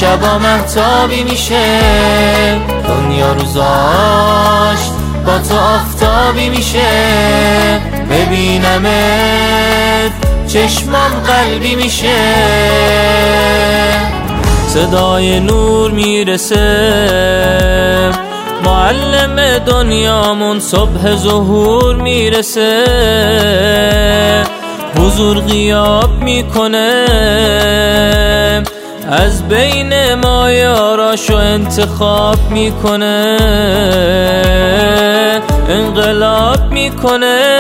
شبا مهتابی میشه، دنیا روزاش با تو آفتابی میشه. ببینمت چشمام قلبی میشه. صدای نور میرسه، معلم دنیامون صبح ظهور میرسه. حضور غیاب میکنه، از بین ما یاراشو انتخاب میکنه. انقلاب میکنه.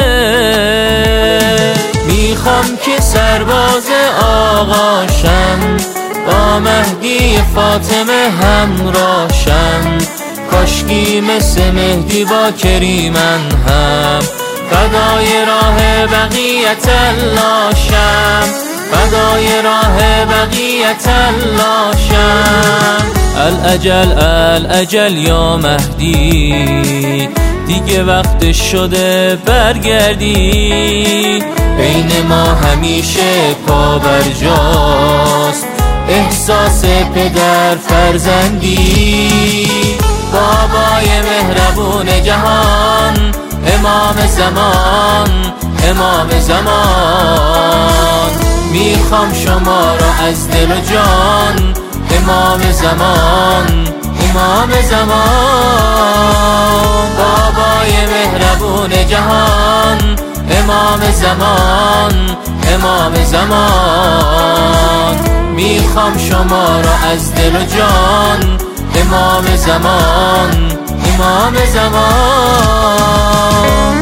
میخوام که سرباز آقاشم، با مهدی فاطمه همراشم. کاشکی مثل مهدی با کریمن هم، فدای راه بقیت الله‌شم، فدای راه بقیت الله‌شم. الاجل الاجل یا مهدی، دیگه وقت شده برگردی. بین ما همیشه پابرجاست، احساس پدر فرزندی. بابای مهربون جهان، امام زمان، امام زمان. میخوام شما را از دل و جان، امام زمان، امام زمان. بابای مهربون جهان، امام زمان، امام زمان. میخوام شما را از دل و جان، امام زمان، امام زمان.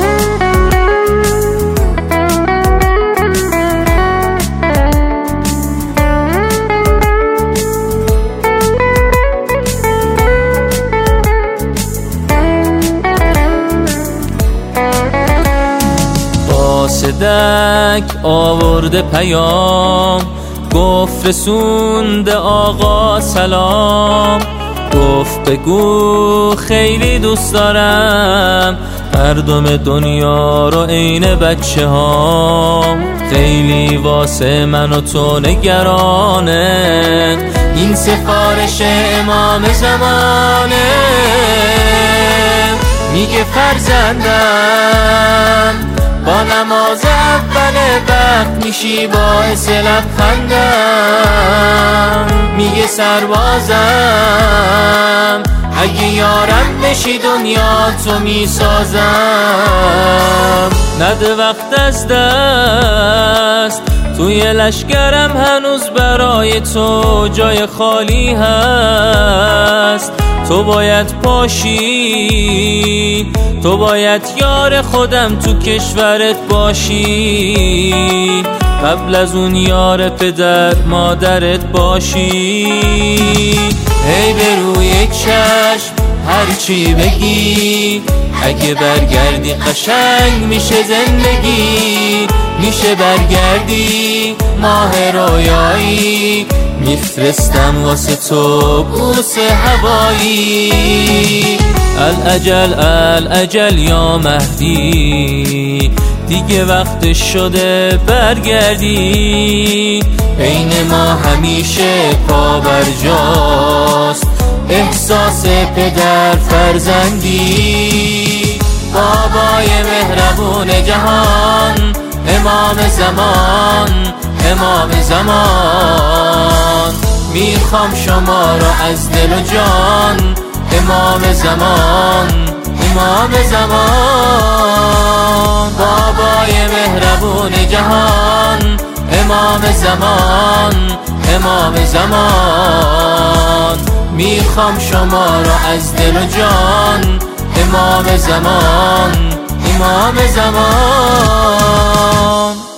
قاصدک آورده پیام، گفت رسونده آقا سلام. گفت بگو خیلی دوست دارم، مردم دنیا رو عین بچه هام. خیلی واسه من و تو نگرانه، این سفارش امام زمانه. میگه فرزندم، با نماز اول وقت میشی باعث لبخندم. میگه سربازم، اگه یارم بشی دنیا تو میسازم. نده وقت از دست، توی لشکرم هنوز برای تو جای خالی هست. تو باید پاشی، تو باید یار خودم تو کشورت باشی. قبل از اون یار پدر مادرت باشی. هی به روی چشم هرچی بگی، اگه برگردی قشنگ میشه زندگی. میشه برگردی ماه رویایی، میفرستم واسه تو بوس هوایی. الاجل الاجل یا مهدی، دیگه وقت شده برگردی. بین ما همیشه پابرجاست، احساس پدر فرزندی. بابای مهربون جهان، امام زمان، امام زمان. میخوام شما را از دل و جان، امام زمان، امام زمان. بابای مهربون جهان، امام زمان، امام زمان. میخوام شما را از دل و جان، امام زمان، امام زمان.